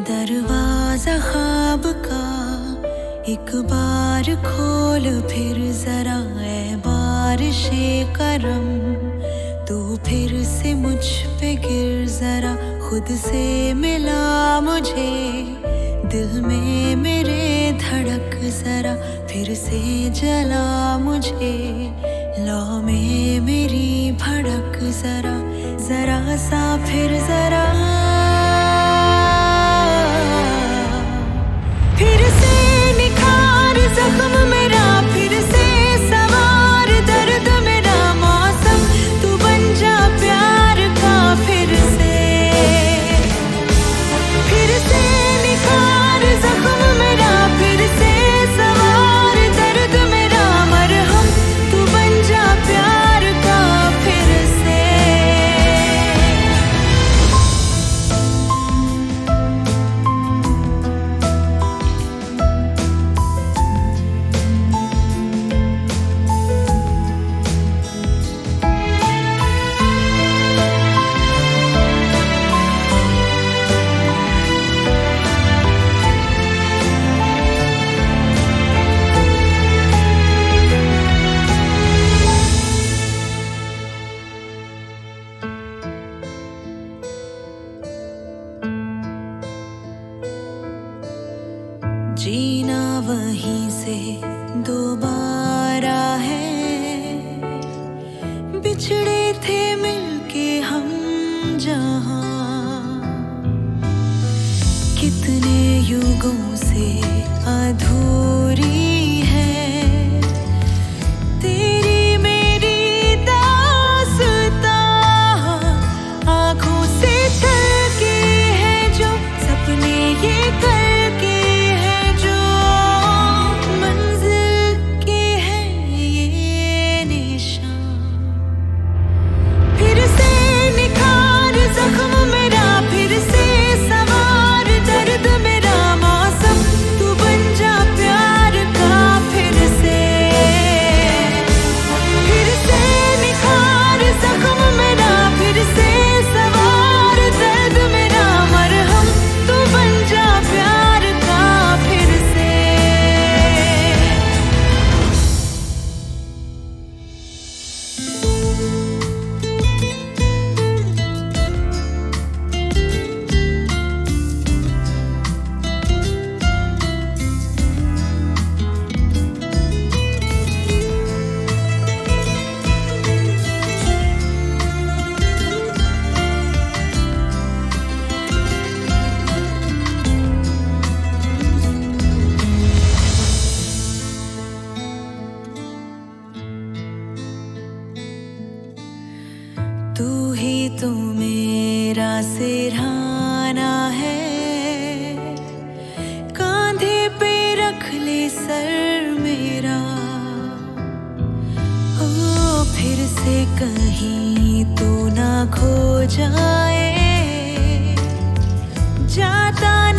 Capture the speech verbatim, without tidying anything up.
दरवाजा ख्वाब का एक बार खोल फिर जरा ऐ बारिशे करम, तू फिर से मुझ पे गिर जरा, खुद से मिला मुझे दिल में मेरे धड़क जरा, फिर से जला मुझे लौ में मेरी भड़क जरा, जरा सा फिर जरा फिर से निखार जख्म मेरा, फिर से सवार दर्द मेरा, मौसम तू बन जा प्यार का फिर से, फिर से निखार जख्म मेरा, फिर से सवार दर्द मेरा, मरहम तू बन जा प्यार का फिर से। जीना वहीं से दोबारा है, बिछड़े थे मिलके हम जहां, कितने युगों से अधूरी है तेरी मेरी दास्तां, आँखों से छलके हैं जो सपने ये करके तू ही तो मेरा सिरहाना है, कांधे पे रख ले सर मेरा, ओ फिर से कहीं तू ना खो जाए, जाता